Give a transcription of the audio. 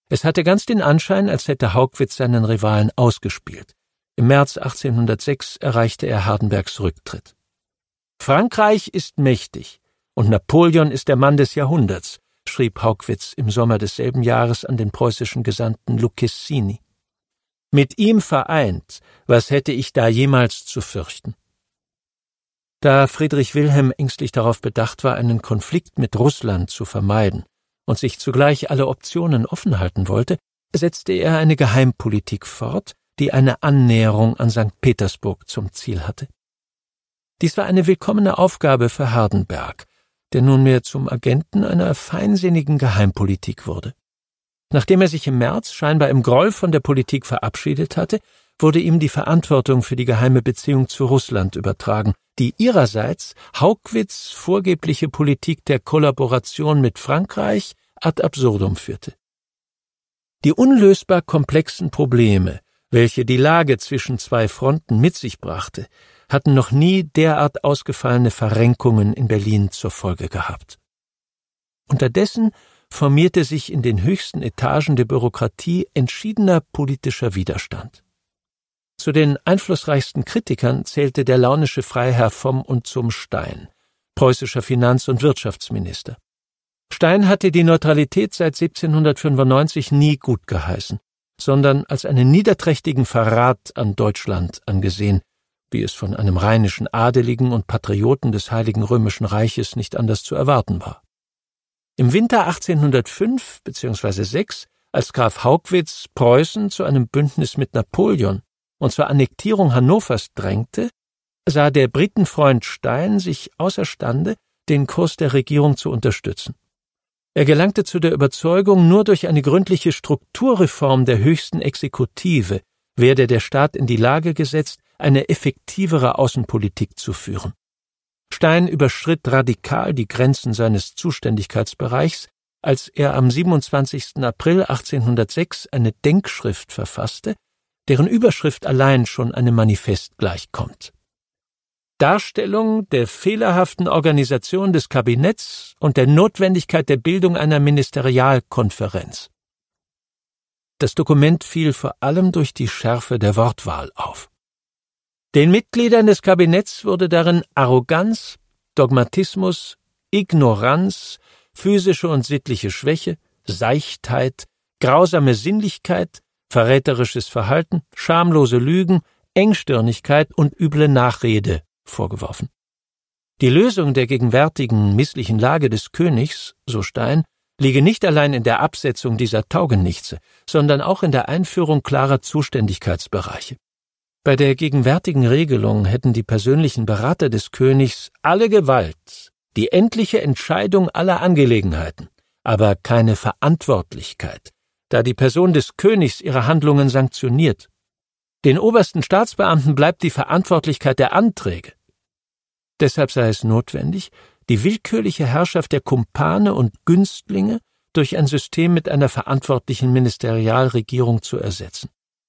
Es hatte ganz den Anschein, als hätte Haugwitz seinen Rivalen ausgespielt. Im März 1806 erreichte er Hardenbergs Rücktritt. »Frankreich ist mächtig und Napoleon ist der Mann des Jahrhunderts«, schrieb Haugwitz im Sommer desselben Jahres an den preußischen Gesandten Lucchesini. »Mit ihm vereint, was hätte ich da jemals zu fürchten?« Da Friedrich Wilhelm ängstlich darauf bedacht war, einen Konflikt mit Russland zu vermeiden und sich zugleich alle Optionen offen halten wollte, setzte er eine Geheimpolitik fort, die eine Annäherung an St. Petersburg zum Ziel hatte. Dies war eine willkommene Aufgabe für Hardenberg, der nunmehr zum Agenten einer feinsinnigen Geheimpolitik wurde. Nachdem er sich im März scheinbar im Groll von der Politik verabschiedet hatte, wurde ihm die Verantwortung für die geheime Beziehung zu Russland übertragen, die ihrerseits Haugwitz' vorgebliche Politik der Kollaboration mit Frankreich ad absurdum führte. Die unlösbar komplexen Probleme, welche die Lage zwischen zwei Fronten mit sich brachte, hatten noch nie derart ausgefallene Verrenkungen in Berlin zur Folge gehabt. Unterdessen formierte sich in den höchsten Etagen der Bürokratie entschiedener politischer Widerstand. Zu den einflussreichsten Kritikern zählte der launische Freiherr vom und zum Stein, preußischer Finanz- und Wirtschaftsminister. Stein hatte die Neutralität seit 1795 nie gut geheißen, sondern als einen niederträchtigen Verrat an Deutschland angesehen, wie es von einem rheinischen Adeligen und Patrioten des Heiligen Römischen Reiches nicht anders zu erwarten war. Im Winter 1805 bzw. 6, als Graf Haugwitz Preußen zu einem Bündnis mit Napoleon und zur Annektierung Hannovers drängte, sah der Britenfreund Stein sich außerstande, den Kurs der Regierung zu unterstützen. Er gelangte zu der Überzeugung, nur durch eine gründliche Strukturreform der höchsten Exekutive werde der Staat in die Lage gesetzt, eine effektivere Außenpolitik zu führen. Stein überschritt radikal die Grenzen seines Zuständigkeitsbereichs, als er am 27. April 1806 eine Denkschrift verfasste, deren Überschrift allein schon einem Manifest gleichkommt. Darstellung der fehlerhaften Organisation des Kabinetts und der Notwendigkeit der Bildung einer Ministerialkonferenz. Das Dokument fiel vor allem durch die Schärfe der Wortwahl auf. Den Mitgliedern des Kabinetts wurde darin Arroganz, Dogmatismus, Ignoranz, physische und sittliche Schwäche, Seichtheit, grausame Sinnlichkeit, verräterisches Verhalten, schamlose Lügen, Engstirnigkeit und üble Nachrede vorgeworfen. Die Lösung der gegenwärtigen misslichen Lage des Königs, so Stein, liege nicht allein in der Absetzung dieser Taugenichtse, sondern auch in der Einführung klarer Zuständigkeitsbereiche. Bei der gegenwärtigen Regelung hätten die persönlichen Berater des Königs alle Gewalt, die endliche Entscheidung aller Angelegenheiten, aber keine Verantwortlichkeit, da die Person des Königs ihre Handlungen sanktioniert. Den obersten Staatsbeamten bleibt die Verantwortlichkeit der Anträge. Deshalb sei es notwendig, die willkürliche Herrschaft der Kumpane und Günstlinge durch ein System mit einer verantwortlichen Ministerialregierung zu ersetzen.